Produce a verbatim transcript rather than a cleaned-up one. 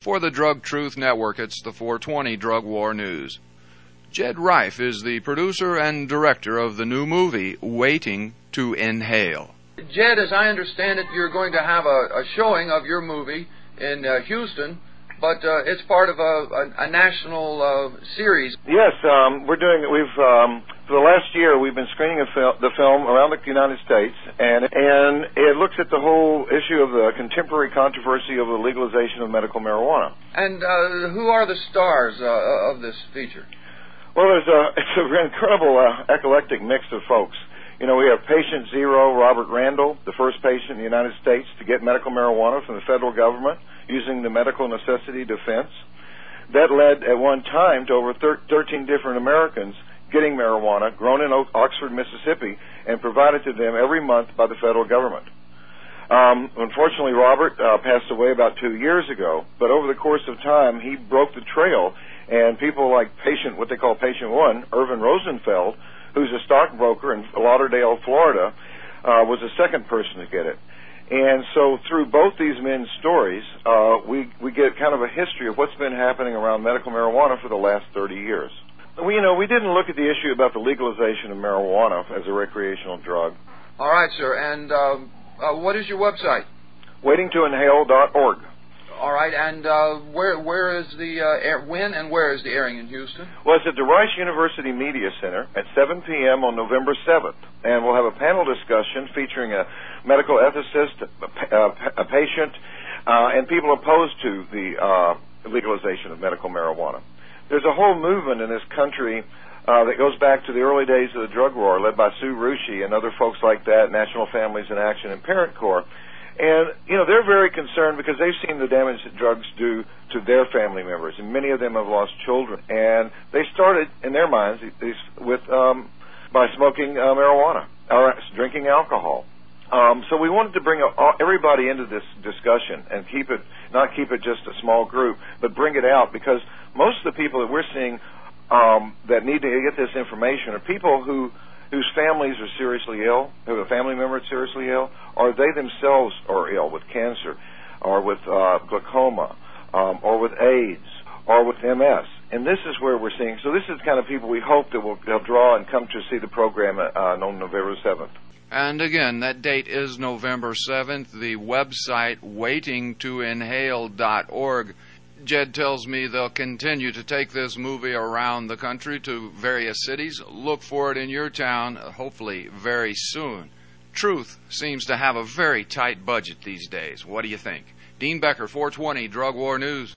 For the Drug Truth Network, it's the four twenty Drug War News. Jed Rife is the producer and director of the new movie, Waiting to Inhale. Jed, as I understand it, you're going to have a, a showing of your movie in uh, Houston, but uh, it's part of a, a, a national uh, series. Yes, um, we're doing. We've um, for the last year we've been screening a fil- the film around the United States, and and it looks at the whole issue of the contemporary controversy of the legalization of medical marijuana. And uh, who are the stars uh, of this feature? Well, there's a it's an incredible uh, eclectic mix of folks. You know, we have patient zero, Robert Randall, the first patient in the United States to get medical marijuana from the federal government using the medical necessity defense. That led at one time to over thirteen different Americans getting marijuana grown in Oxford, Mississippi, and provided to them every month by the federal government. Um, unfortunately, Robert uh, passed away about two years ago, but over the course of time, he broke the trail, and people like patient, what they call patient one, Irvin Rosenfeld, who's a stockbroker in Lauderdale, Florida, uh, was the second person to get it. And so through both these men's stories, uh, we, we get kind of a history of what's been happening around medical marijuana for the last thirty years. We, you know, we didn't look at the issue about the legalization of marijuana as a recreational drug. All right, sir. And uh, uh, what is your website? waiting to inhale dot org. All right, and uh, where where is the uh, air, when and where is the airing in Houston? Well, it's at the Rice University Media Center at seven p.m. on November seventh, and we'll have a panel discussion featuring a medical ethicist, a, a patient, uh, and people opposed to the uh, legalization of medical marijuana. There's a whole movement in this country uh, that goes back to the early days of the drug war, led by Sue Ruschi and other folks like that, National Families in Action and Parent Corps. And, you know, they're very concerned because they've seen the damage that drugs do to their family members, and many of them have lost children. And they started, in their minds, with um, by smoking uh, marijuana or drinking alcohol. Um, so we wanted to bring a, everybody into this discussion and keep it, not keep it just a small group, but bring it out, because most of the people that we're seeing um, that need to get this information are people who whose families are seriously ill, who have a family member that's seriously ill, or they themselves are ill with cancer, or with uh, glaucoma, um, or with AIDS, or with M S. And this is where we're seeing. So this is the kind of people we hope that will they'll draw and come to see the program uh, on November seventh. And again, that date is November seventh. The website, waiting to inhale dot org. Jed tells me they'll continue to take this movie around the country to various cities. Look for it in your town, hopefully very soon. Truth seems to have a very tight budget these days. What do you think? Dean Becker, four twenty Drug War News.